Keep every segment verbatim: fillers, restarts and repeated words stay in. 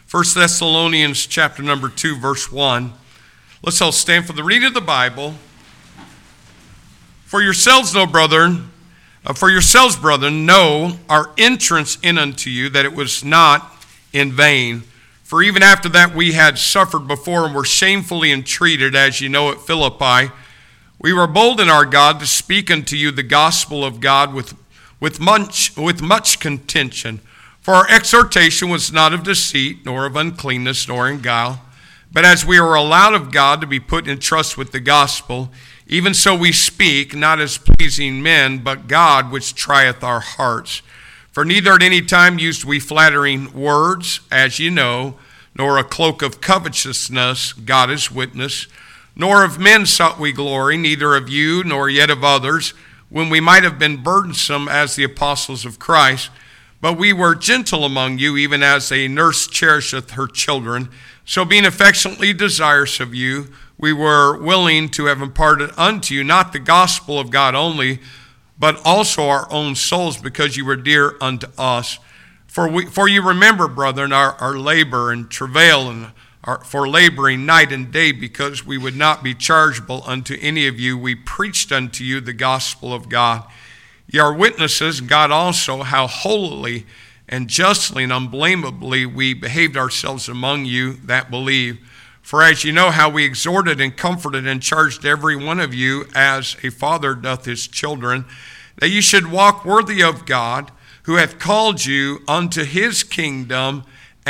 First Thessalonians chapter number two, verse one. Let's all stand for the reading of the Bible. For yourselves, no brethren, uh, for yourselves, brethren, know our entrance in unto you, that it was not in vain. For even after that we had suffered before and were shamefully entreated, as you know at Philippi, we were bold in our God to speak unto you the gospel of God with, with, much, with much contention. For our exhortation was not of deceit, nor of uncleanness, nor in guile. But as we are allowed of God to be put in trust with the gospel, even so we speak, not as pleasing men, but God which trieth our hearts. For neither at any time used we flattering words, as ye know, nor a cloak of covetousness, God is witness, nor of men sought we glory, neither of you, nor yet of others, when we might have been burdensome as the apostles of Christ. But we were gentle among you, even as a nurse cherisheth her children. So being affectionately desirous of you, we were willing to have imparted unto you not the gospel of God only, but also our own souls, because you were dear unto us. For we, for you remember, brethren, our, our labor and travail, and our, for laboring night and day, because we would not be chargeable unto any of you. We preached unto you the gospel of God. Ye are witnesses, God also, how holily and justly and unblameably we behaved ourselves among you that believe. For as you know how we exhorted and comforted and charged every one of you, as a father doth his children, that you should walk worthy of God, who hath called you unto his kingdom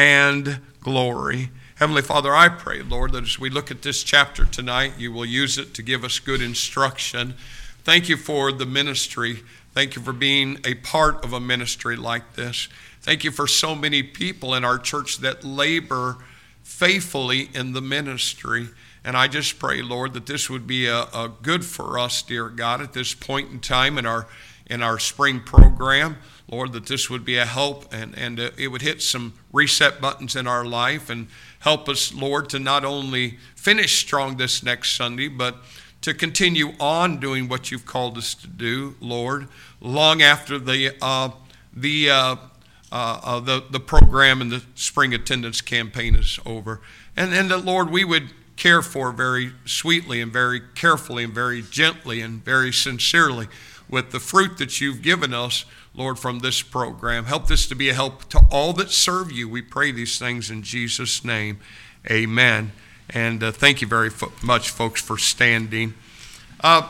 and glory. Heavenly Father, I pray, Lord, that as we look at this chapter tonight, you will use it to give us good instruction. Thank you for the ministry. Thank you for being a part of a ministry like this. Thank you for so many people in our church that labor faithfully in the ministry. And I just pray, Lord, that this would be a, a good for us, dear God, at this point in time in our in our spring program. Lord, that this would be a help, and, and uh, it would hit some reset buttons in our life and help us, Lord, to not only finish strong this next Sunday, but to continue on doing what you've called us to do, Lord, long after the uh, the, uh, uh, uh, the the program and the spring attendance campaign is over. And, and that, Lord, we would care for very sweetly and very carefully and very gently and very sincerely with the fruit that you've given us, Lord, from this program. Help this to be a help to all that serve you. We pray these things in Jesus' name. Amen. And uh, thank you very fo- much, folks, for standing. Uh,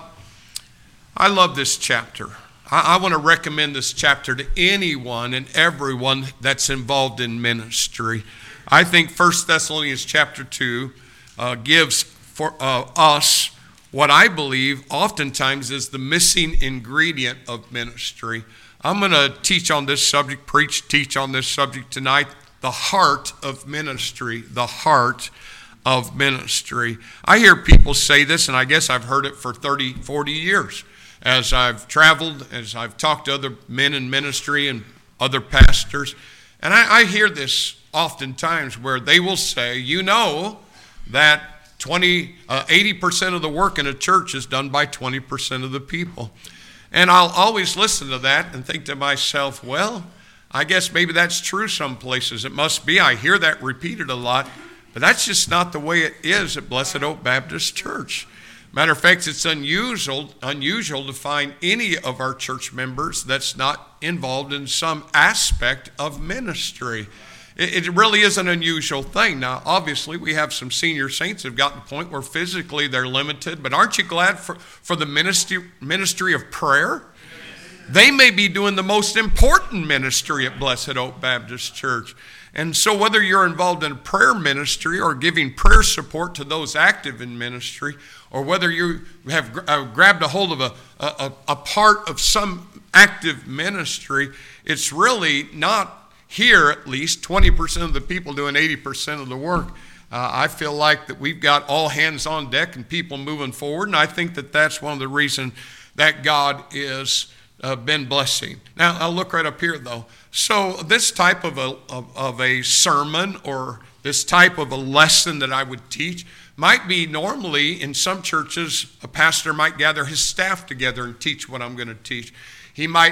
I love this chapter. I, I want to recommend this chapter to anyone and everyone that's involved in ministry. I think First Thessalonians chapter two uh, gives for uh, us what I believe oftentimes is the missing ingredient of ministry. I'm going to teach on this subject, preach, teach on this subject tonight, the heart of ministry, the heart of ministry. I hear people say this, and I guess I've heard it for thirty, forty years. As I've traveled, as I've talked to other men in ministry and other pastors, and I, I hear this oftentimes where they will say, you know, that twenty, uh, eighty percent of the work in a church is done by twenty percent of the people. And I'll always listen to that and think to myself, well, I guess maybe that's true some places. It must be. I hear that repeated a lot. But that's just not the way it is at Blessed Oak Baptist Church. Matter of fact, it's unusual, unusual to find any of our church members that's not involved in some aspect of ministry. It, it really is an unusual thing. Now, obviously, we have some senior saints who have gotten to the point where physically they're limited, but aren't you glad for, for the ministry, ministry of prayer? They may be doing the most important ministry at Blessed Oak Baptist Church. And so whether you're involved in prayer ministry or giving prayer support to those active in ministry, or whether you have uh, grabbed a hold of a, a, a part of some active ministry, it's really not here, at least, twenty percent of the people doing eighty percent of the work. Uh, I feel like that we've got all hands on deck and people moving forward, and I think that that's one of the reasons that God is uh, been blessing. Now, I'll look right up here, though. So this type of a, of, of a sermon or this type of a lesson that I would teach might be normally in some churches, a pastor might gather his staff together and teach what I'm going to teach. He might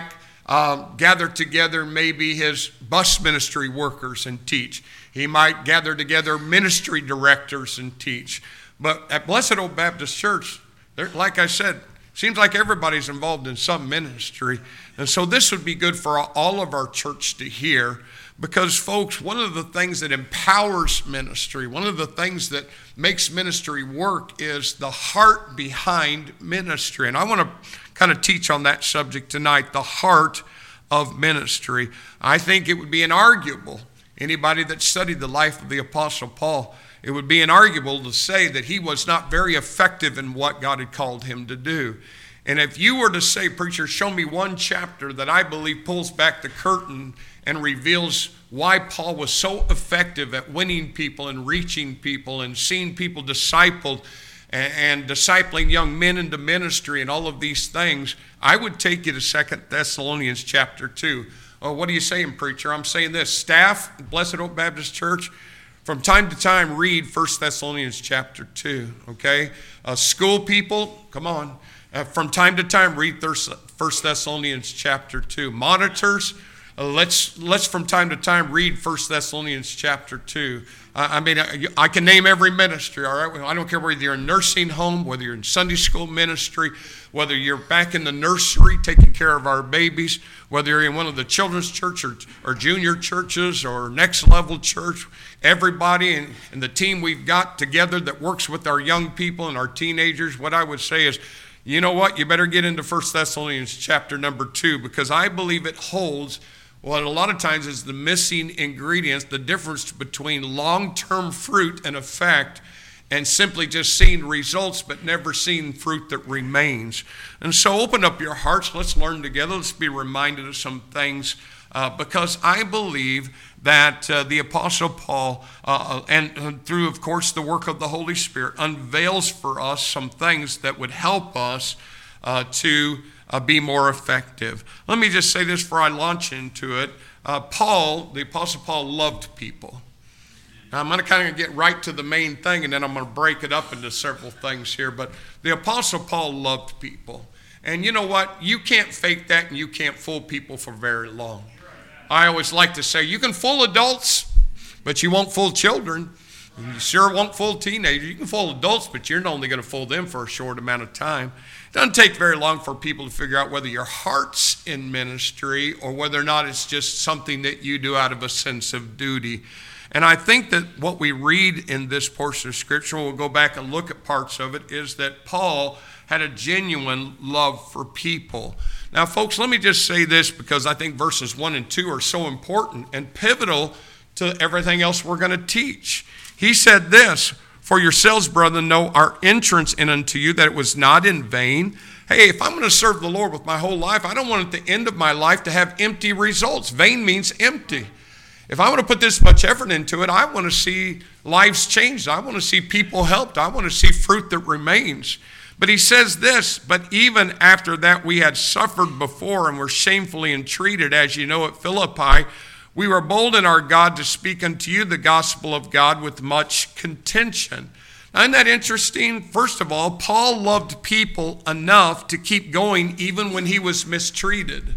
uh, gather together maybe his bus ministry workers and teach. He might gather together ministry directors and teach. But at Blessed Oak Baptist Church, there, like I said, seems like everybody's involved in some ministry. And so this would be good for all of our church to hear, because, folks, one of the things that empowers ministry, one of the things that makes ministry work is the heart behind ministry. And I want to kind of teach on that subject tonight, the heart of ministry. I think it would be inarguable, anybody that studied the life of the Apostle Paul, it would be inarguable to say that he was not very effective in what God had called him to do. And if you were to say, preacher, show me one chapter that I believe pulls back the curtain and reveals why Paul was so effective at winning people and reaching people and seeing people discipled and, and discipling young men into ministry and all of these things, I would take you to Second Thessalonians chapter two. Oh, what are you saying, preacher? I'm saying this. Staff, Blessed Oak Baptist Church, from time to time, read First Thessalonians chapter two, okay? Uh, school people, come on. Uh, from time to time, read First Thessalonians chapter two. Monitors, uh, let's let's from time to time read First Thessalonians chapter two. Uh, I mean, I, I can name every ministry, all right? I don't care whether you're in a nursing home, whether you're in Sunday school ministry, whether you're back in the nursery taking care of our babies, whether you're in one of the children's church or, or junior churches or next level church, everybody and, and the team we've got together that works with our young people and our teenagers, what I would say is, you know what? You better get into First Thessalonians chapter number two, because I believe it holds what a lot of times is the missing ingredients, the difference between long-term fruit and effect and simply just seeing results but never seeing fruit that remains. And so open up your hearts. Let's learn together. Let's be reminded of some things uh, because I believe that uh, the Apostle Paul, uh, and uh, through, of course, the work of the Holy Spirit, unveils for us some things that would help us uh, to uh, be more effective. Let me just say this before I launch into it. Uh, Paul, the Apostle Paul, loved people. Now, I'm going to kind of get right to the main thing, and then I'm going to break it up into several things here. But the Apostle Paul loved people. And you know what? You can't fake that, and you can't fool people for very long. I always like to say, you can fool adults, but you won't fool children. You sure won't fool teenagers. You can fool adults, but you're only going to fool them for a short amount of time. It doesn't take very long for people to figure out whether your heart's in ministry or whether or not it's just something that you do out of a sense of duty. And I think that what we read in this portion of Scripture, we'll go back and look at parts of it, is that Paul had a genuine love for people. Now, folks, let me just say this because I think verses one and two are so important and pivotal to everything else we're going to teach. He said this, "For yourselves, brethren, know our entrance in unto you, that it was not in vain." Hey, if I'm going to serve the Lord with my whole life, I don't want at the end of my life to have empty results. Vain means empty. If I want to put this much effort into it, I want to see lives changed. I want to see people helped. I want to see fruit that remains. But he says this, "But even after that we had suffered before and were shamefully entreated, as you know at Philippi, we were bold in our God to speak unto you the gospel of God with much contention." Now, isn't that interesting? First of all, Paul loved people enough to keep going even when he was mistreated.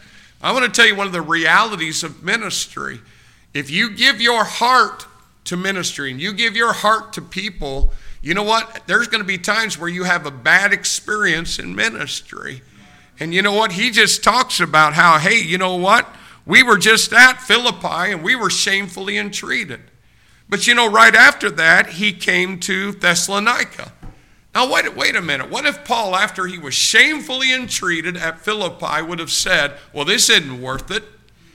I want to tell you one of the realities of ministry. If you give your heart to ministry and you give your heart to people, you know what? There's going to be times where you have a bad experience in ministry. And you know what? He just talks about how, hey, you know what? We were just at Philippi and we were shamefully entreated. But you know, right after that, he came to Thessalonica. Now, wait, wait a minute. What if Paul, after he was shamefully entreated at Philippi, would have said, well, this isn't worth it.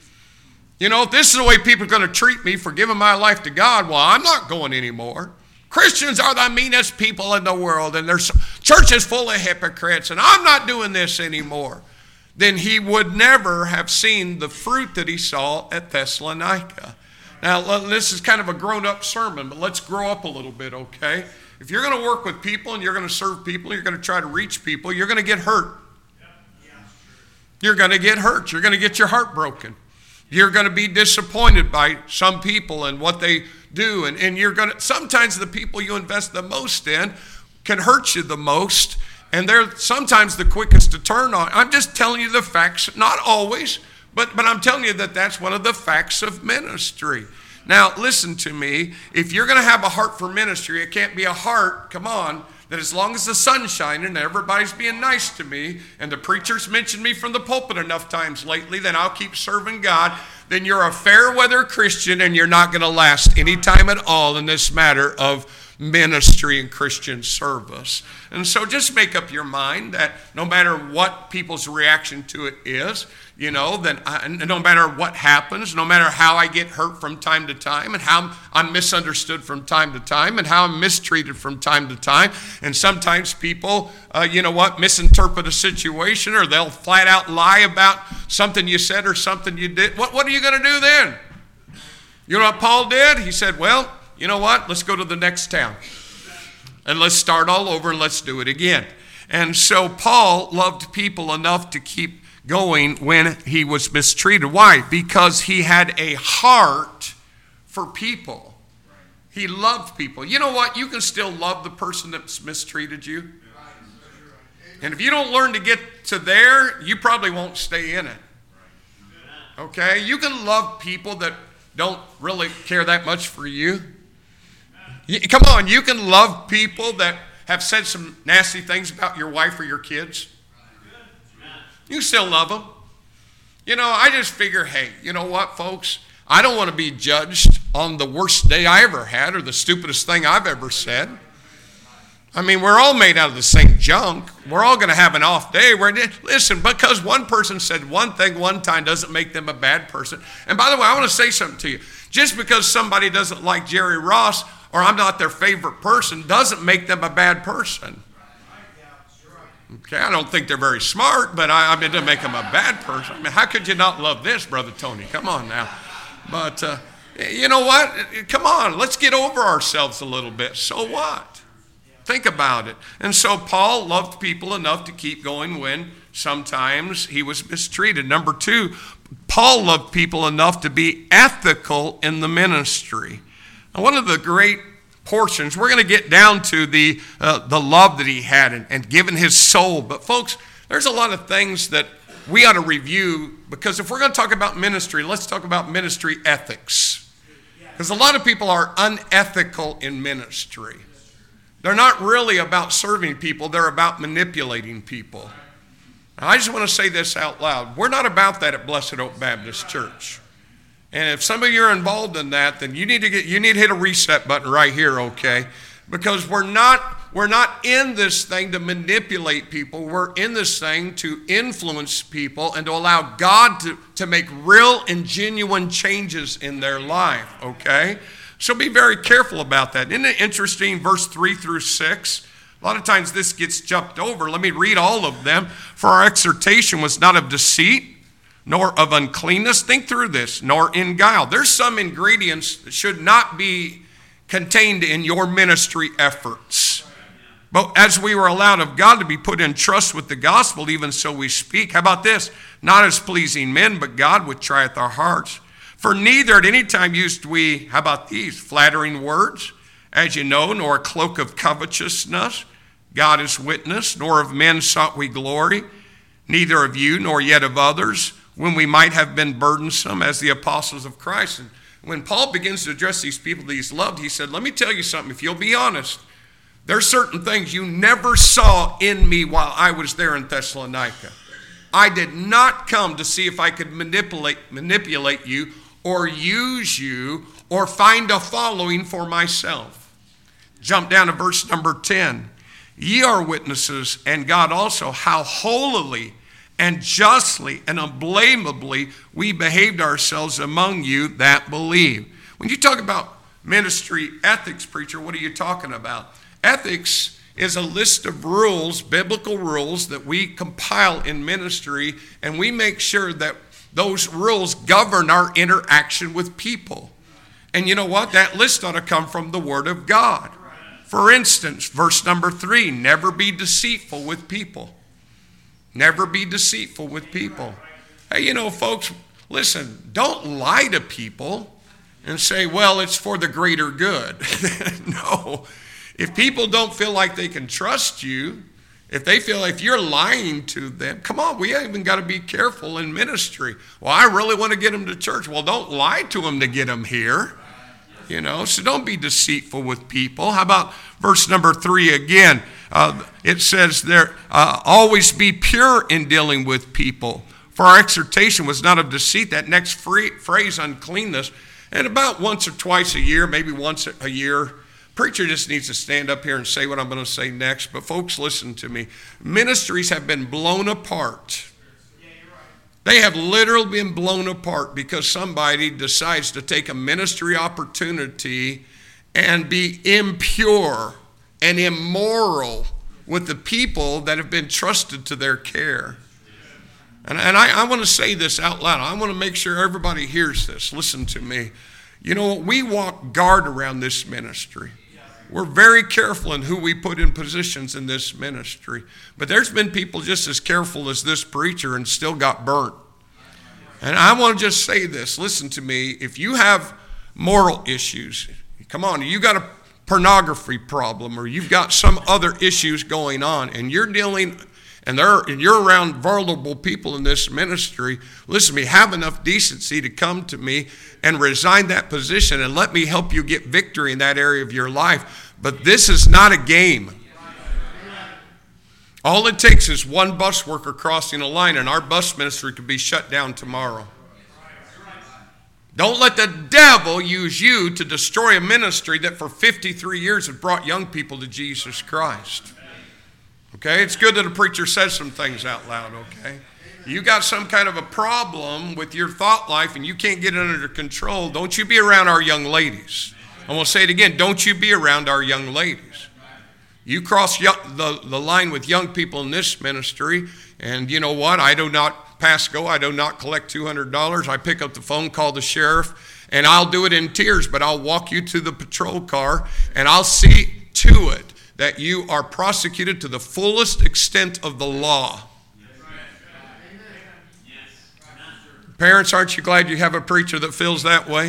You know, if this is the way people are going to treat me for giving my life to God, well, I'm not going anymore. Christians are the meanest people in the world, and there's churches full of hypocrites, and I'm not doing this anymore. Then he would never have seen the fruit that he saw at Thessalonica. Now, this is kind of a grown-up sermon, but let's grow up a little bit, okay? If you're going to work with people and you're going to serve people, you're going to try to reach people, you're going to get hurt. You're going to get hurt. You're going to get your heart broken. You're going to be disappointed by some people and what they do. And, and you're going to, sometimes the people you invest the most in can hurt you the most. And they're sometimes the quickest to turn on. I'm just telling you the facts, not always, but, but I'm telling you that that's one of the facts of ministry. Now, listen to me. If you're going to have a heart for ministry, it can't be a heart, come on, that as long as the sun's shining and everybody's being nice to me and the preacher's mentioned me from the pulpit enough times lately, then I'll keep serving God. Then you're a fair weather Christian and you're not going to last any time at all in this matter of ministry and Christian service. And so just make up your mind that no matter what people's reaction to it is, you know, then I, no matter what happens, no matter how I get hurt from time to time and how I'm misunderstood from time to time and how I'm mistreated from time to time, and sometimes people, uh, you know what, misinterpret a situation or they'll flat out lie about something you said or something you did. What, what are you going to do then? You know what Paul did? He said, well, you know what? Let's go to the next town. And let's start all over and let's do it again. And so Paul loved people enough to keep going when he was mistreated. Why? Because he had a heart for people. He loved people. You know what? You can still love the person that's mistreated you. And if you don't learn to get to there, you probably won't stay in it. Okay? You can love people that don't really care that much for you. Come on, you can love people that have said some nasty things about your wife or your kids. You still love them. You know, I just figure, hey, you know what, folks? I don't want to be judged on the worst day I ever had or the stupidest thing I've ever said. I mean, we're all made out of the same junk. We're all going to have an off day. We're, listen, because one person said one thing one time doesn't make them a bad person. And by the way, I want to say something to you. Just because somebody doesn't like Jerry Ross or I'm not their favorite person doesn't make them a bad person. Okay, I don't think they're very smart, but I, I mean, it doesn't make them a bad person. I mean, how could you not love this, Brother Tony? Come on now. But uh, you know what? Come on, let's get over ourselves a little bit. So what? Think about it. And so Paul loved people enough to keep going when sometimes he was mistreated. Number two, Paul loved people enough to be ethical in the ministry. Now, one of the great portions, we're going to get down to the uh, the love that he had and, and given his soul. But folks, there's a lot of things that we ought to review, because if we're going to talk about ministry, let's talk about ministry ethics. Because a lot of people are unethical in ministry. They're not really about serving people, they're about manipulating people. Now, I just want to say this out loud. We're not about that at Blessed Oak Baptist Church. And if some of you are involved in that, then you need to get you need to hit a reset button right here, okay? Because we're not we're not in this thing to manipulate people. We're in this thing to influence people and to allow God to, to make real and genuine changes in their life, okay? So be very careful about that. Isn't it interesting, verse three through six? A lot of times this gets jumped over. Let me read all of them. For our exhortation was not of deceit, nor of uncleanness. Think through this, nor in guile. There's some ingredients that should not be contained in your ministry efforts. But as we were allowed of God to be put in trust with the gospel, even so we speak. How about this? Not as pleasing men, but God which trieth our hearts. For neither at any time used we, how about these, flattering words, as you know, nor a cloak of covetousness. God is witness, nor of men sought we glory, neither of you, nor yet of others, when we might have been burdensome as the apostles of Christ. And when Paul begins to address these people that he's loved, he said, let me tell you something, if you'll be honest, there's certain things you never saw in me while I was there in Thessalonica. I did not come to see if I could manipulate, manipulate you or use you or find a following for myself. Jump down to verse number ten. Ye are witnesses, and God also, how holily and justly and unblameably we behaved ourselves among you that believe. When you talk about ministry ethics, preacher, what are you talking about? Ethics is a list of rules, biblical rules, that we compile in ministry, and we make sure that those rules govern our interaction with people. And you know what? That list ought to come from the Word of God. For instance, verse number three, never be deceitful with people. Never be deceitful with people. Hey, you know, folks, listen, don't lie to people and say, well, it's for the greater good. No. If people don't feel like they can trust you, If they feel if you're lying to them, come on, we even got to be careful in ministry. Well, I really want to get them to church. Well, don't lie to them to get them here. You know, so don't be deceitful with people. How about verse number three again? Uh, it says there, uh, always be pure in dealing with people. For our exhortation was not of deceit. That next free, phrase, uncleanness, and about once or twice a year, maybe once a year, preacher just needs to stand up here and say what I'm going to say next. But folks, listen to me. Ministries have been blown apart. They have literally been blown apart because somebody decides to take a ministry opportunity and be impure and immoral with the people that have been trusted to their care. And, and I, I want to say this out loud. I want to make sure everybody hears this. Listen to me. You know, we walk guard around this ministry. We're very careful in who we put in positions in this ministry. But there's been people just as careful as this preacher and still got burnt. And I want to just say this. Listen to me. If you have moral issues, come on, you got a pornography problem or you've got some other issues going on and you're dealing and, they're, and you're around vulnerable people in this ministry, listen to me, have enough decency to come to me and resign that position and let me help you get victory in that area of your life. But this is not a game. All it takes is one bus worker crossing a line and our bus ministry could be shut down tomorrow. Don't let the devil use you to destroy a ministry that for fifty-three years has brought young people to Jesus Christ. Okay, it's good that a preacher says some things out loud, okay? You got some kind of a problem with your thought life and you can't get it under control, don't you be around our young ladies. I'm going to say it again, don't you be around our young ladies. You cross the, the line with young people in this ministry, and you know what? I do not pass go. I do not collect two hundred dollars. I pick up the phone, call the sheriff, and I'll do it in tears, but I'll walk you to the patrol car, and I'll see to it that you are prosecuted to the fullest extent of the law. Parents, aren't you glad you have a preacher that feels that way?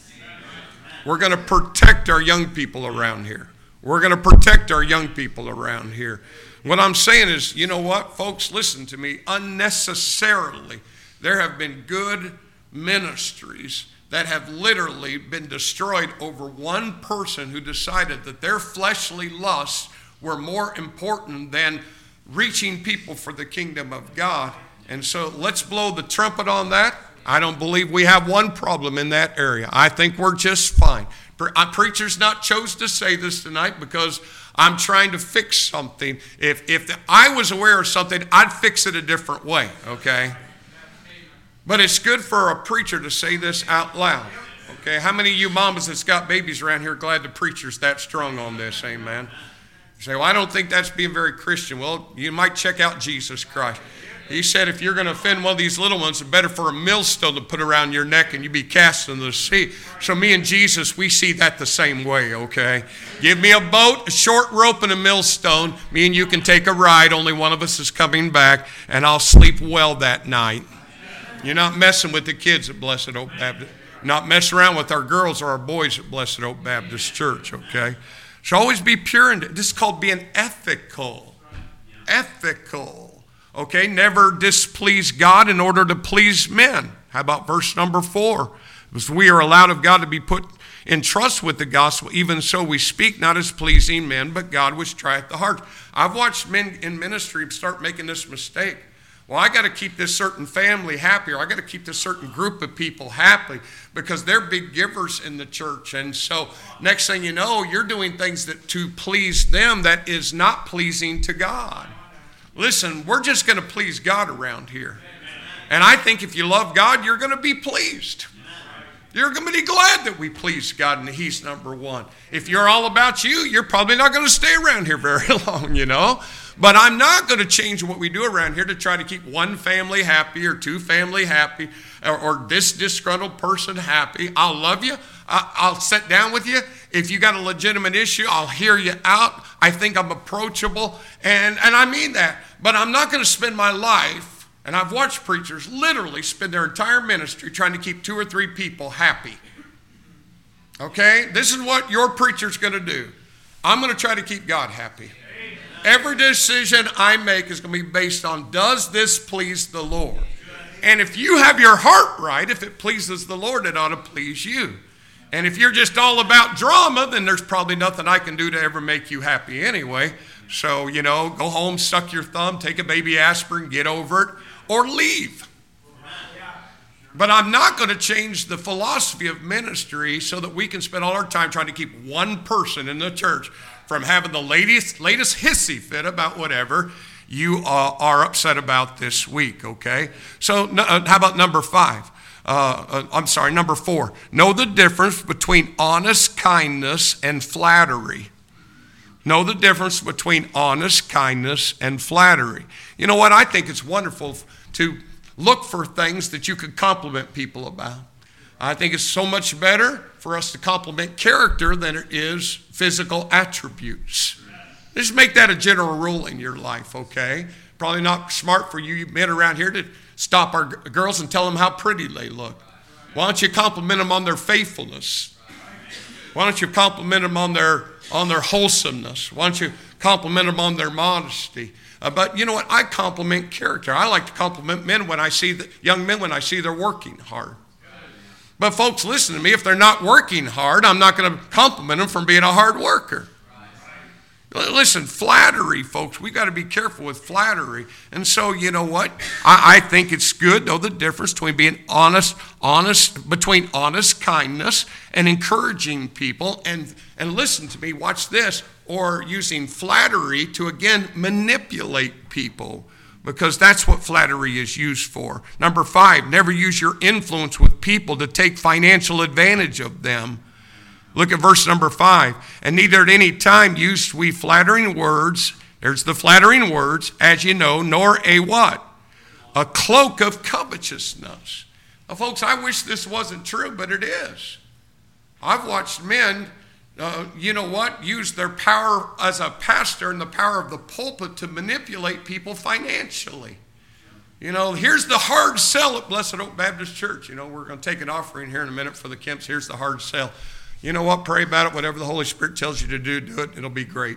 We're going to protect our young people around here. We're going to protect our young people around here. What I'm saying is, you know what, folks, listen to me. Unnecessarily, there have been good ministries that have literally been destroyed over one person who decided that their fleshly lusts were more important than reaching people for the kingdom of God. And so let's blow the trumpet on that. I don't believe we have one problem in that area. I think we're just fine. Pre- preacher's not chose to say this tonight because I'm trying to fix something. If if I was aware of something, I'd fix it a different way, okay? But it's good for a preacher to say this out loud, okay? How many of you mamas that's got babies around here are glad the preacher's that strong on this, amen? You say, well, I don't think that's being very Christian. Well, you might check out Jesus Christ. He said if you're going to offend one of these little ones, it's better for a millstone to put around your neck and you be cast into the sea. So me and Jesus, we see that the same way, okay? Give me a boat, a short rope, and a millstone. Me and you can take a ride. Only one of us is coming back, and I'll sleep well that night. You're not messing with the kids at Blessed Hope Baptist. Not messing around with our girls or our boys at Blessed Hope Baptist Church, okay? So always be pure. And this is called being ethical. Ethical. Okay, never displease God in order to please men. How about verse number four? Because we are allowed of God to be put in trust with the gospel, even so we speak not as pleasing men, but God which trieth the heart. I've watched men in ministry start making this mistake. Well, I got to keep this certain family happy, or I got to keep this certain group of people happy because they're big givers in the church. And so next thing you know, you're doing things that to please them that is not pleasing to God. Listen, we're just going to please God around here. And I think if you love God, you're going to be pleased. You're going to be glad that we please God and He's number one. If you're all about you, you're probably not going to stay around here very long, you know. But I'm not going to change what we do around here to try to keep one family happy or two family happy or, or this disgruntled person happy. I'll love you. I, I'll sit down with you. If you got a legitimate issue, I'll hear you out. I think I'm approachable, and, and I mean that. But I'm not going to spend my life, and I've watched preachers literally spend their entire ministry trying to keep two or three people happy. Okay? This is what your preacher's going to do. I'm going to try to keep God happy. Every decision I make is going to be based on, does this please the Lord? And if you have your heart right, if it pleases the Lord, it ought to please you. And if you're just all about drama, then there's probably nothing I can do to ever make you happy anyway. So, you know, go home, suck your thumb, take a baby aspirin, get over it, or leave. But I'm not going to change the philosophy of ministry so that we can spend all our time trying to keep one person in the church from having the latest, latest hissy fit about whatever you uh, are upset about this week, okay? So uh, how about number five? Uh, uh, I'm sorry, number four. Know the difference between honest kindness and flattery. Know the difference between honest kindness and flattery. You know what? I think it's wonderful to look for things that you could compliment people about. I think it's so much better for us to compliment character than it is physical attributes. Just make that a general rule in your life, okay? Probably not smart for you men around here to stop our g- girls and tell them how pretty they look. Why don't you compliment them on their faithfulness? Why don't you compliment them on their on their wholesomeness? Why don't you compliment them on their modesty? Uh, but you know what? I compliment character. I like to compliment men when I see the, young men when I see they're working hard. But folks, listen to me. If they're not working hard, I'm not going to compliment them for being a hard worker. Listen, flattery, folks, we got to be careful with flattery. And so, you know what? I, I think it's good, though, the difference between being honest, honest, between honest kindness and encouraging people. And, and listen to me, watch this, or using flattery to, again, manipulate people, because that's what flattery is used for. Number five, never use your influence with people to take financial advantage of them. Look at verse number five. And neither at any time used we flattering words, there's the flattering words, as you know, nor a what? A cloak of covetousness. Now, folks, I wish this wasn't true, but it is. I've watched men, uh, you know what, use their power as a pastor and the power of the pulpit to manipulate people financially. You know, here's the hard sell at Blessed Oak Baptist Church. You know, we're going to take an offering here in a minute for the Kemps. Here's the hard sell. You know what? Pray about it. Whatever the Holy Spirit tells you to do, do it. It'll be great.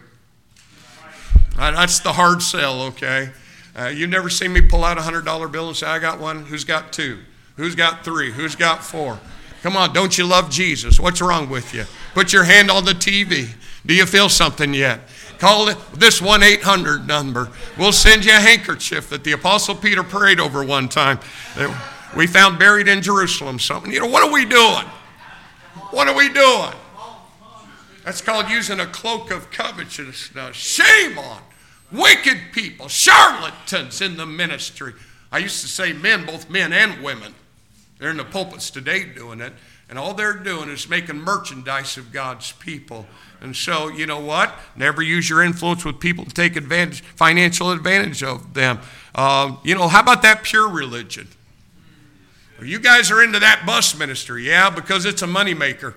Right, that's the hard sell, okay? Uh, you've never seen me pull out a one hundred dollar bill and say, I got one. Who's got two? Who's got three? Who's got four? Come on, don't you love Jesus? What's wrong with you? Put your hand on the T V. Do you feel something yet? Call it this one eight hundred number. We'll send you a handkerchief that the Apostle Peter prayed over one time. We found buried in Jerusalem something. You know, what are we doing? What are we doing? That's called using a cloak of covetousness. Shame on wicked people, charlatans in the ministry. I used to say men, both men and women. They're in the pulpits today doing it. And all they're doing is making merchandise of God's people. And so, you know what? Never use your influence with people to take advantage, financial advantage of them. Uh, you know, how about that pure religion? You guys are into that bus ministry, yeah, because it's a moneymaker.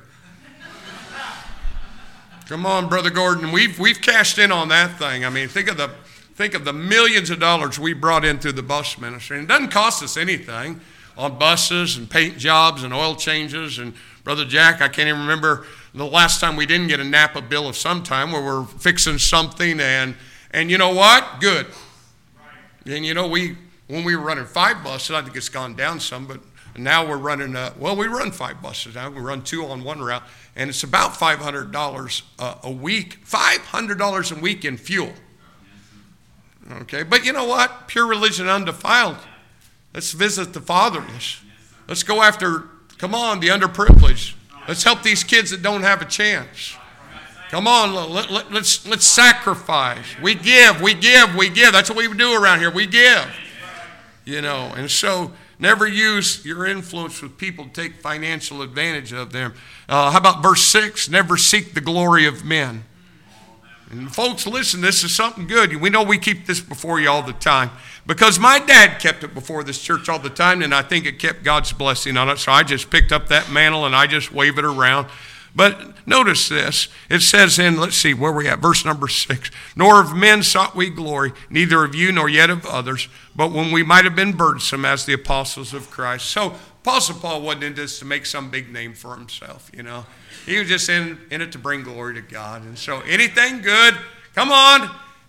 Come on, Brother Gordon, we've we've cashed in on that thing. I mean, think of the think of the millions of dollars we brought in through the bus ministry. And it doesn't cost us anything on buses and paint jobs and oil changes. And Brother Jack, I can't even remember the last time we didn't get a Napa bill of some time where we're fixing something. And and you know what? Good. And you know, we when we were running five buses, I think it's gone down some, but now we're running, uh, well, we run five buses now. We run two on one route, and it's about five hundred dollars uh, a week, five hundred dollars a week in fuel. Okay, but you know what? Pure religion undefiled. Let's visit the fatherless. Let's go after, come on, the underprivileged. Let's help these kids that don't have a chance. Come on, let, let, let's, let's sacrifice. We give, we give, we give. That's what we do around here. We give. You know, and so never use your influence with people to take financial advantage of them. Uh, how about verse six? Never seek the glory of men. And folks, listen, this is something good. We know we keep this before you all the time. Because my dad kept it before this church all the time, and I think it kept God's blessing on it. So I just picked up that mantle and I just wave it around. But notice this. It says in, let's see, where we at? Verse number six. Nor of men sought we glory, neither of you nor yet of others, but when we might have been burdensome as the apostles of Christ. So Apostle Paul wasn't in this to make some big name for himself, you know. He was just in, in it to bring glory to God. And so anything good, come on,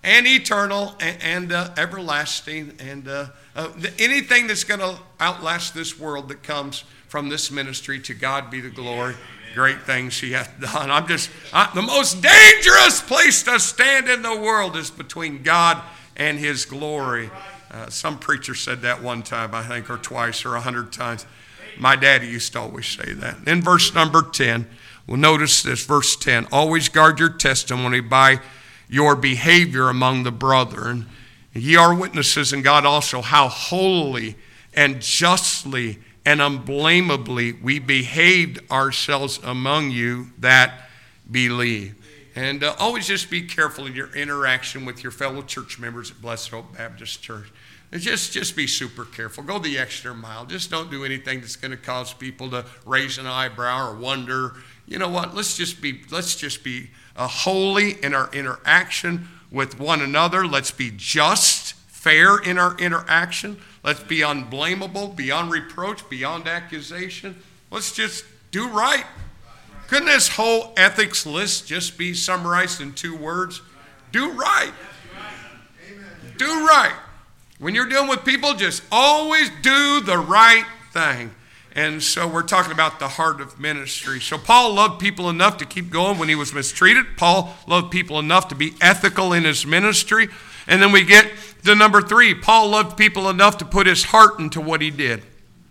and eternal and, and uh, everlasting. And uh, uh, anything that's going to outlast this world that comes from this ministry, to God be the glory. Great things he hath done. I'm just, I, the most dangerous place to stand in the world is between God and his glory. Uh, some preacher said that one time, I think, or twice, or a hundred times. My daddy used to always say that. In verse number ten, we'll notice this, verse ten. Always guard your testimony by your behavior among the brethren. Ye are witnesses, and God also, how holy and justly and unblameably we behaved ourselves among you that believe. And uh, always just be careful in your interaction with your fellow church members at Blessed Hope Baptist Church. And just, just be super careful. Go the extra mile. Just don't do anything that's going to cause people to raise an eyebrow or wonder. You know what? Let's just be, let's just be uh, holy in our interaction with one another. Let's be just, fair in our interaction. Let's be unblameable, beyond reproach, beyond accusation. Let's just do right. Couldn't this whole ethics list just be summarized in two words? Do right. Do right. When you're dealing with people, just always do the right thing. And so we're talking about the heart of ministry. So Paul loved people enough to keep going when he was mistreated. Paul loved people enough to be ethical in his ministry. And then we get to number three. Paul loved people enough to put his heart into what he did.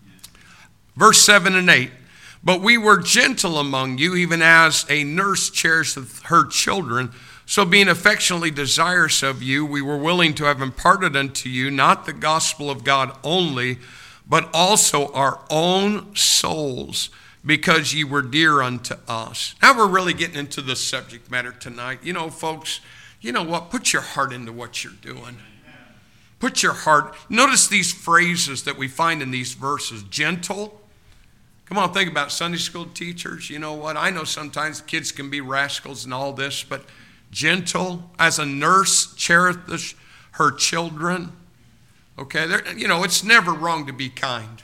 Verse seven and eight. But we were gentle among you, even as a nurse cherisheth her children. So being affectionately desirous of you, we were willing to have imparted unto you not the gospel of God only, but also our own souls, because ye were dear unto us. Now we're really getting into the subject matter tonight. You know, folks, you know what? Put your heart into what you're doing. Put your heart. Notice these phrases that we find in these verses. Gentle. Come on, think about Sunday school teachers. You know what? I know sometimes kids can be rascals and all this, but gentle, as a nurse cherisheth her children. Okay, there, you know, it's never wrong to be kind.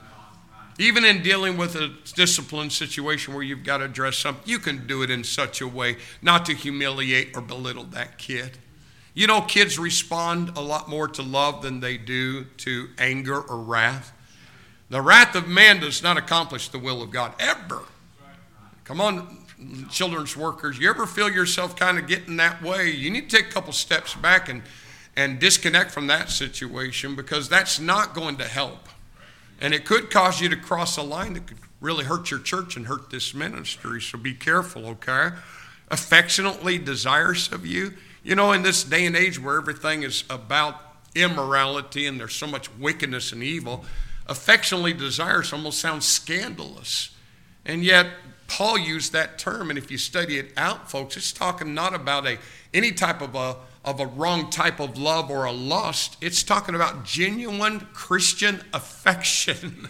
Even in dealing with a disciplined situation where you've got to address something, you can do it in such a way not to humiliate or belittle that kid. You know, kids respond a lot more to love than they do to anger or wrath. The wrath of man does not accomplish the will of God, ever. Come on, children's workers, you ever feel yourself kind of getting that way? You need to take a couple steps back and, and disconnect from that situation, because that's not going to help. And it could cause you to cross a line that could really hurt your church and hurt this ministry. So be careful, okay? Affectionately desirous of you. You know, in this day and age where everything is about immorality and there's so much wickedness and evil, affectionately desirous almost sounds scandalous. And yet, Paul used that term, and if you study it out, folks, it's talking not about a any type of a of a wrong type of love or a lust. It's talking about genuine Christian affection.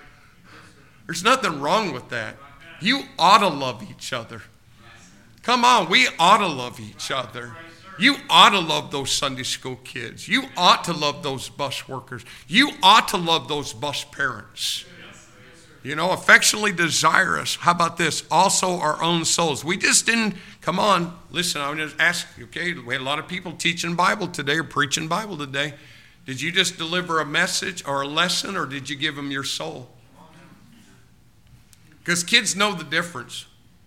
There's nothing wrong with that. You ought to love each other. Come on, we ought to love each other. You ought to love those Sunday school kids. You ought to love those bus workers. You ought to love those bus parents. You know, affectionately desirous. How about this? Also our own souls. We just didn't, come on, listen, I'm just asking, okay, we had a lot of people teaching Bible today or preaching Bible today. Did you just deliver a message or a lesson, or did you give them your soul? Because kids know the difference.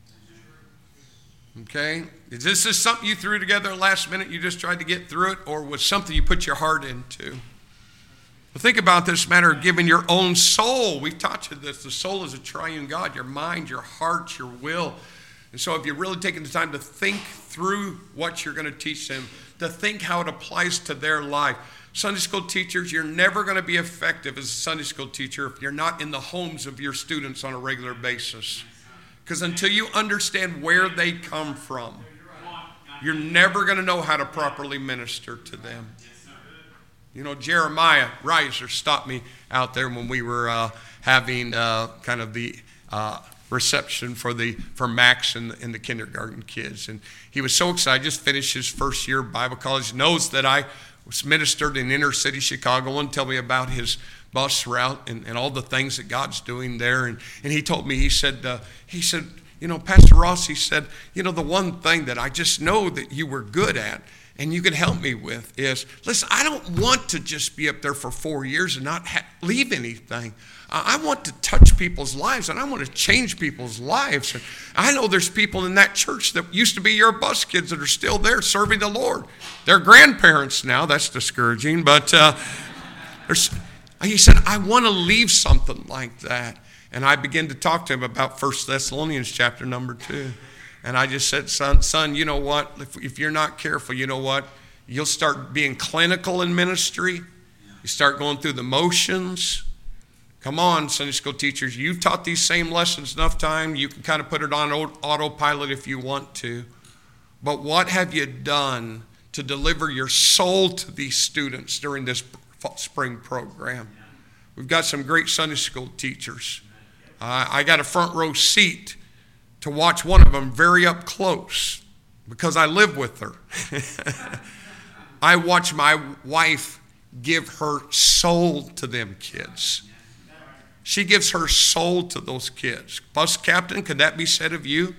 Okay? Is this just something you threw together at the last minute, you just tried to get through it, or was something you put your heart into? Well, think about this matter of giving your own soul. We've taught you this. The soul is a triune God. Your mind, your heart, your will. And so if you're really taking the time to think through what you're going to teach them, to think how it applies to their life. Sunday school teachers, you're never going to be effective as a Sunday school teacher if you're not in the homes of your students on a regular basis. Because until you understand where they come from, you're never going to know how to properly minister to them. You know, Jeremiah Reiser stopped me out there when we were uh, having uh, kind of the uh, reception for the for Max and, and the kindergarten kids. And he was so excited. Just finished his first year of Bible college. Knows that I was ministered in inner city Chicago, and tell me about his bus route and, and all the things that God's doing there. And, and he told me, he said, uh, he said, you know, Pastor Ross, he said, you know, the one thing that I just know that you were good at. and you can help me with is, listen, I don't want to just be up there for four years and not ha- leave anything. I want to touch people's lives, and I want to change people's lives. And I know there's people in that church that used to be your bus kids that are still there serving the Lord. They're grandparents now. That's discouraging. But uh, there's, he said, I want to leave something like that. And I began to talk to him about First Thessalonians chapter number two. And I just said, son, son, you know what? If, if you're not careful, you know what? You'll start being clinical in ministry. You start going through the motions. Come on, Sunday school teachers. You've taught these same lessons enough time. You can kind of put it on autopilot if you want to. But what have you done to deliver your soul to these students during this spring program? We've got some great Sunday school teachers. Uh, I got a front row seat to watch one of them very up close because I live with her. I watch my wife give her soul to them kids. She gives her soul to those kids. Bus captain, could that be said of you?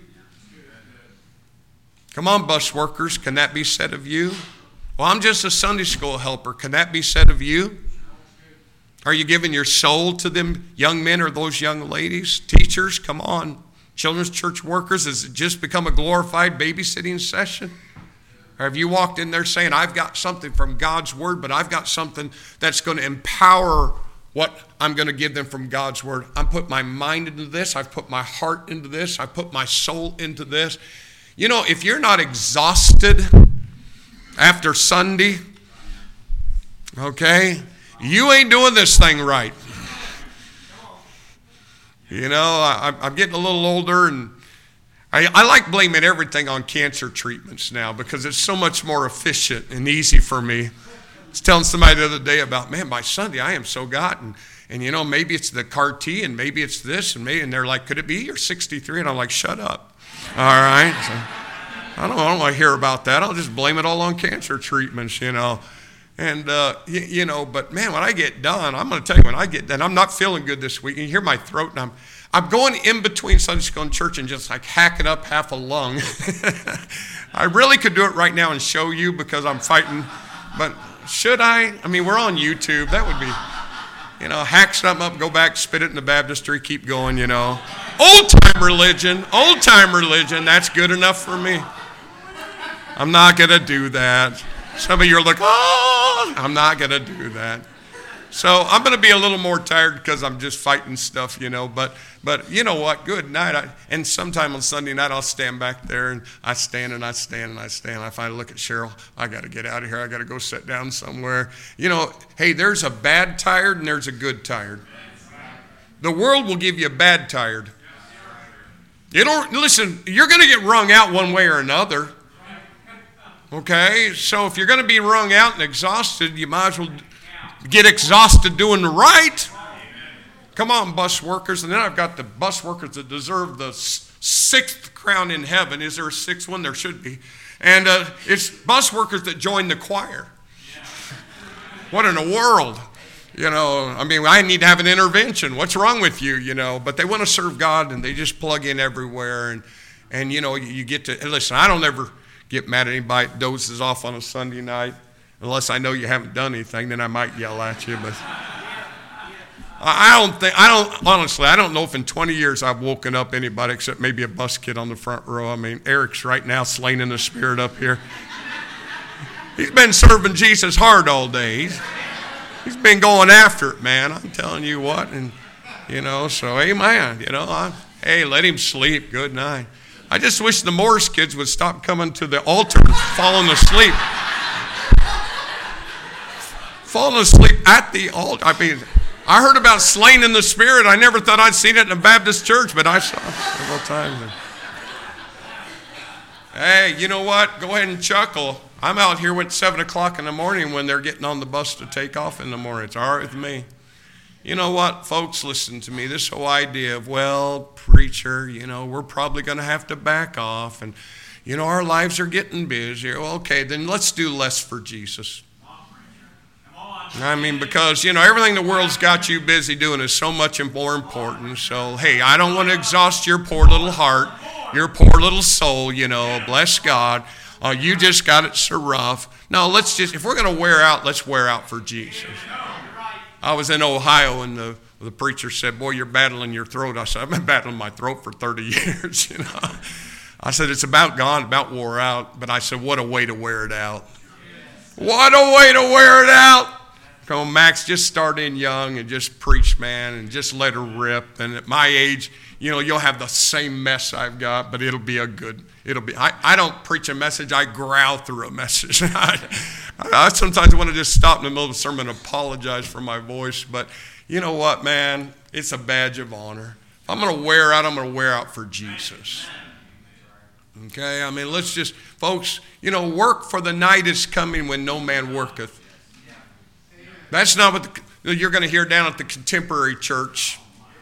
Come on, bus workers, can that be said of you? Well, I'm just a Sunday school helper. Can that be said of you? Are you giving your soul to them young men or those young ladies? Teachers, come on. Children's church workers, has it just become a glorified babysitting session? Or have you walked in there saying, I've got something from God's word, but I've got something that's going to empower what I'm going to give them from God's word. I'm put my mind into this. I've put my heart into this. I put my soul into this. You know, if you're not exhausted after Sunday, okay, you ain't doing this thing right. You know, I, I'm getting a little older, and I, I like blaming everything on cancer treatments now because it's so much more efficient and easy for me. I was telling somebody the other day about, man, by Sunday I am so gotten. And, you know, maybe it's the C A R T and maybe it's this. And maybe, and they're like, could it be you're sixty-three? And I'm like, shut up. All right. So, I don't, I don't want to hear about that. I'll just blame it all on cancer treatments, you know. And, uh, you, you know, but, man, when I get done, I'm going to tell you, when I get done, I'm not feeling good this week. You hear my throat, and I'm, I'm going in between Sunday school and church and just like hacking up half a lung. I really could do it right now and show you because I'm fighting, but should I? I mean, we're on YouTube. That would be, you know, hack something up, go back, spit it in the baptistry, keep going, you know. Old-time religion, old-time religion, that's good enough for me. I'm not going to do that. Some of you are like, oh, I'm not going to do that. So I'm going to be a little more tired because I'm just fighting stuff, you know. But, but you know what? Good night. I, and sometime on Sunday night, I'll stand back there, and I stand and I stand and I stand. I finally look at Cheryl. I got to get out of here. I got to go sit down somewhere. You know, hey, there's a bad tired and there's a good tired. The world will give you a bad tired. You don't, listen, you're going to get wrung out one way or another. Okay? So if you're going to be wrung out and exhausted, you might as well get exhausted doing the right. Come on, bus workers. And then I've got the bus workers that deserve the sixth crown in heaven. Is there a sixth one? There should be. And uh, it's bus workers that join the choir. What in the world? You know, I mean, I need to have an intervention. What's wrong with you, you know? But they want to serve God, and they just plug in everywhere. And, and you know, you get to, and listen, I don't ever get mad at anybody that dozes off on a Sunday night. Unless I know you haven't done anything, then I might yell at you. But I don't think, I don't, honestly, I don't know if in twenty years I've woken up anybody except maybe a bus kid on the front row. I mean, Eric's right now slain in the spirit up here. He's been serving Jesus hard all day. He's, he's been going after it, man. I'm telling you what. And, you know, so amen. You know, I, hey, let him sleep. Good night. I just wish the Morris kids would stop coming to the altar and falling asleep. Falling asleep at the altar. I mean, I heard about slain in the spirit. I never thought I'd seen it in a Baptist church, but I saw it several times. Hey, you know what? Go ahead and chuckle. I'm out here at seven o'clock in the morning when they're getting on the bus to take off in the morning. It's all right with me. You know what, folks, listen to me. This whole idea of, well, preacher, you know, we're probably going to have to back off. And, you know, our lives are getting busier. Well, okay, then let's do less for Jesus. I mean, because, you know, everything the world's got you busy doing is so much more important. So, hey, I don't want to exhaust your poor little heart, your poor little soul, you know, bless God. Oh, you just got it so rough. No, let's just, if we're going to wear out, let's wear out for Jesus. I was in Ohio and the, the preacher said, boy, you're battling your throat. I said, I've been battling my throat for thirty years, you know. I said, it's about gone, about wore out. But I said, what a way to wear it out. What a way to wear it out. Come on, Max, just start in young and just preach, man, and just let her rip. And at my age, you know, you'll have the same mess I've got, but it'll be a good, it'll be, I, I don't preach a message, I growl through a message. I, I sometimes want to just stop in the middle of a sermon and apologize for my voice, but you know what, man? It's a badge of honor. If I'm going to wear out, I'm going to wear out for Jesus. Okay, I mean, let's just, folks, you know, work for the night is coming when no man worketh. That's not what the, you're going to hear down at the Contemporary Church.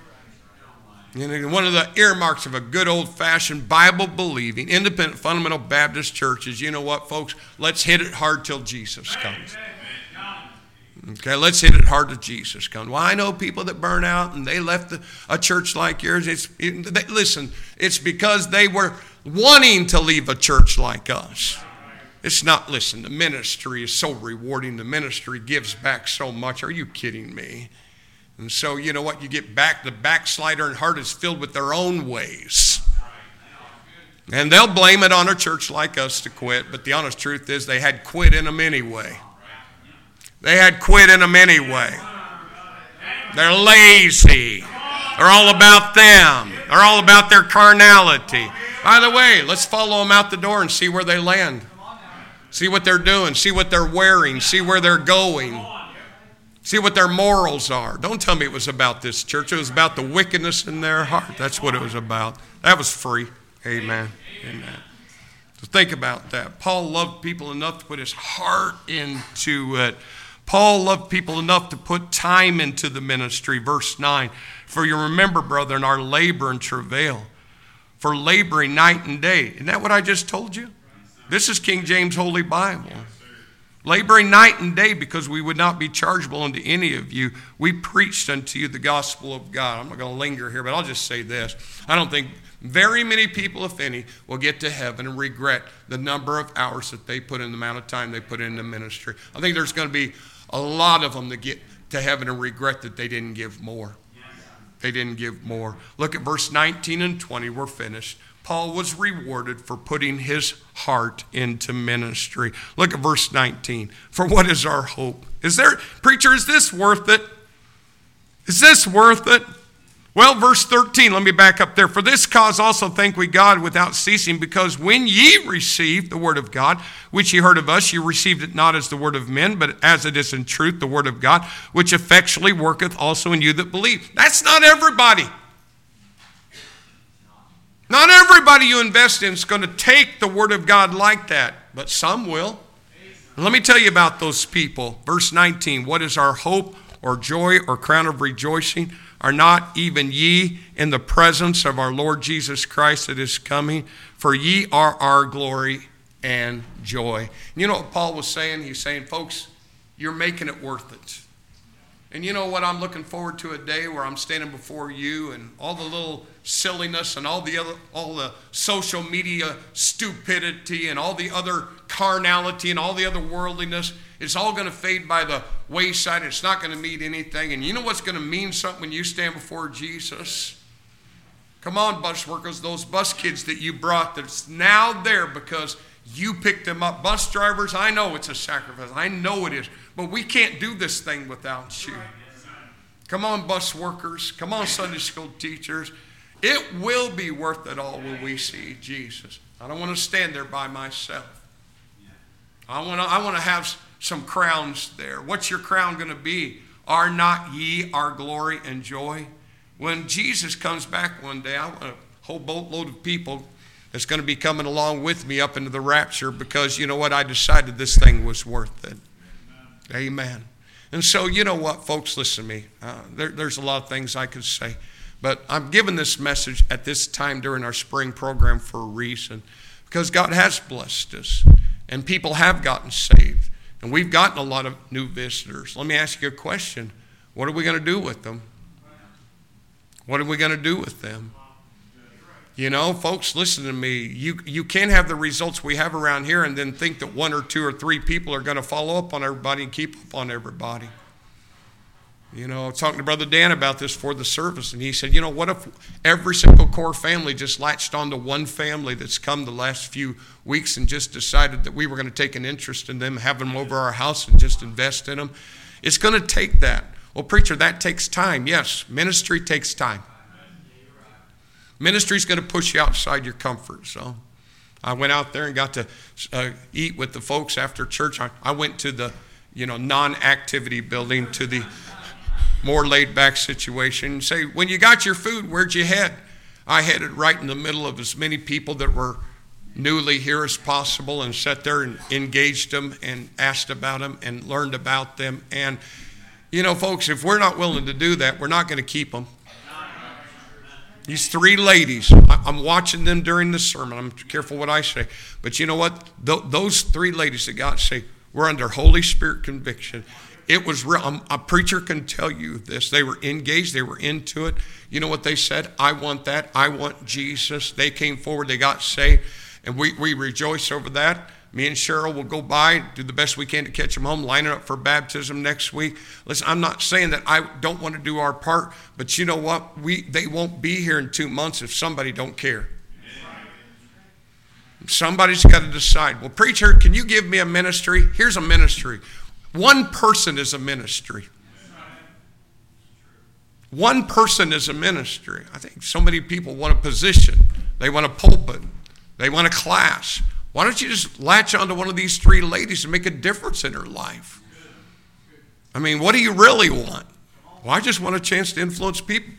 You know, one of the earmarks of a good old-fashioned Bible-believing, independent, fundamental Baptist church is, you know what, folks? Let's hit it hard till Jesus comes. Okay, let's hit it hard till Jesus comes. Well, I know people that burn out and they left the, a church like yours. It's it, they, listen, it's because they were wanting to leave a church like us. It's not, listen, the ministry is so rewarding. The ministry gives back so much. Are you kidding me? And so, you know what? You get back, the backslider and heart is filled with their own ways. And they'll blame it on a church like us to quit, but the honest truth is they had quit in them anyway. They had quit in them anyway. They're lazy. They're all about them. They're all about their carnality. By the way, let's follow them out the door and see where they land. See what they're doing. See what they're wearing. See where they're going. See what their morals are. Don't tell me it was about this church. It was about the wickedness in their heart. That's what it was about. That was free. Amen. Amen. So think about that. Paul loved people enough to put his heart into it. Paul loved people enough to put time into the ministry. Verse nine. For you remember, brethren, our labor and travail. For laboring night and day. Isn't that what I just told you? This is King James Holy Bible. Laboring night and day because we would not be chargeable unto any of you. We preached unto you the gospel of God. I'm not going to linger here, but I'll just say this. I don't think very many people, if any, will get to heaven and regret the number of hours that they put in, the amount of time they put in the ministry. I think there's going to be a lot of them that get to heaven and regret that they didn't give more. They didn't give more. Look at verse nineteen and twenty. We're finished. Paul was rewarded for putting his heart into ministry. Look at verse nineteen. For what is our hope? Is there, preacher, is this worth it? Is this worth it? Well, verse thirteen, let me back up there. For this cause also thank we God without ceasing, because when ye received the word of God, which ye heard of us, ye received it not as the word of men, but as it is in truth the word of God, which effectually worketh also in you that believe. That's not everybody. Not everybody you invest in is going to take the word of God like that, but some will. And let me tell you about those people. Verse nineteen, what is our hope or joy or crown of rejoicing? Are not even ye in the presence of our Lord Jesus Christ that is coming? For ye are our glory and joy. You know what Paul was saying? He's saying, folks, you're making it worth it. And you know what? I'm looking forward to a day where I'm standing before you and all the little silliness and all the other, all the social media stupidity and all the other carnality and all the other worldliness. It's all going to fade by the wayside. It's not going to mean anything. And you know what's going to mean something when you stand before Jesus? Come on, bus workers, those bus kids that you brought that's now there because you picked them up. Bus drivers, I know it's a sacrifice. I know it is. But we can't do this thing without you. Come on, bus workers. Come on, Sunday school teachers. It will be worth it all when we see Jesus. I don't want to stand there by myself. I want to, I want to have some crowns there. What's your crown going to be? Are not ye our glory and joy? When Jesus comes back one day, I want a whole boatload of people that's going to be coming along with me up into the rapture because, you know what, I decided this thing was worth it. Amen. Amen. And so, you know what, folks, listen to me. Uh, there, there's a lot of things I could say, but I'm giving this message at this time during our spring program for a reason, because God has blessed us, and people have gotten saved, and we've gotten a lot of new visitors. Let me ask you a question. What are we going to do with them? What are we going to do with them? You know, folks, listen to me. You you can't have the results we have around here and then think that one or two or three people are going to follow up on everybody and keep up on everybody. You know, I was talking to Brother Dan about this for the service, and he said, you know, what if every single core family just latched onto one family that's come the last few weeks and just decided that we were going to take an interest in them, have them over our house and just invest in them? It's going to take that. Well, preacher, that takes time. Yes, ministry takes time. Ministry's going to push you outside your comfort zone. I went out there and got to uh, eat with the folks after church. I, I went to the, you know, non-activity building, to the more laid-back situation. Say, when you got your food, where'd you head? I headed right in the middle of as many people that were newly here as possible, and sat there and engaged them and asked about them and learned about them. And, you know, folks, if we're not willing to do that, we're not going to keep them. These three ladies, I'm watching them during the sermon. I'm careful what I say. But you know what? Those three ladies that got saved were under Holy Spirit conviction. It was real. A preacher can tell you this. They were engaged. They were into it. You know what they said? I want that. I want Jesus. They came forward. They got saved. And we, we rejoice over that. Me and Cheryl will go by, do the best we can to catch them home, line it up for baptism next week. Listen, I'm not saying that I don't want to do our part, but you know what? We They won't be here in two months if somebody don't care. Somebody's got to decide. Well, preacher, can you give me a ministry? Here's a ministry. One person is a ministry. One person is a ministry. I think so many people want a position. They want a pulpit. They want a class. Why don't you just latch onto one of these three ladies and make a difference in her life? I mean, what do you really want? Well, I just want a chance to influence people.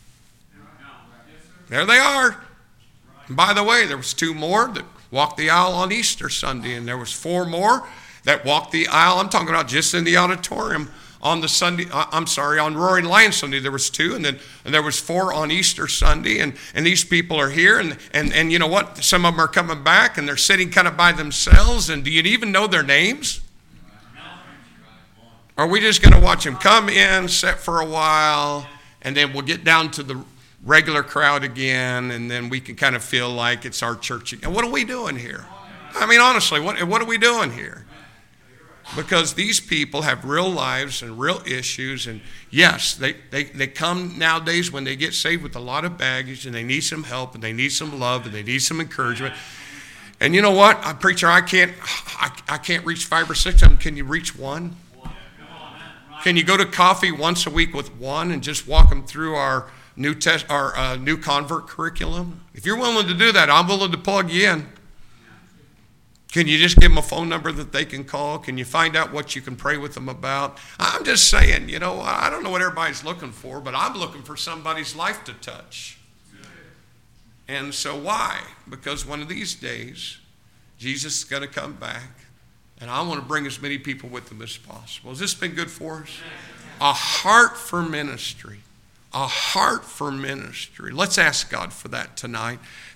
There they are. And by the way, there was two more that walked the aisle on Easter Sunday, and there was four more that walked the aisle. I'm talking about just in the auditorium on the Sunday. I'm sorry, on Roaring Lion Sunday there was two, and then and there was four on Easter Sunday, and, and these people are here, and, and, and you know what? Some of them are coming back, and they're sitting kind of by themselves, and do you even know their names? Or are we just going to watch them come in, sit for a while, and then we'll get down to the regular crowd again, and then we can kind of feel like it's our church again? What are we doing here? I mean, honestly, what what are we doing here? Because these people have real lives and real issues, and yes, they, they, they come nowadays when they get saved with a lot of baggage, and they need some help, and they need some love, and they need some encouragement. And you know what, I, preacher, I can't I, I can't reach five or six of them. Can you reach one? Can you go to coffee once a week with one and just walk them through our new test, our uh, new convert curriculum? If you're willing to do that, I'm willing to plug you in. Can you just give them a phone number that they can call? Can you find out what you can pray with them about? I'm just saying, you know, I don't know what everybody's looking for, but I'm looking for somebody's life to touch. And so why? Because one of these days, Jesus is going to come back, and I want to bring as many people with him as possible. Has this been good for us? A heart for ministry. A heart for ministry. Let's ask God for that tonight.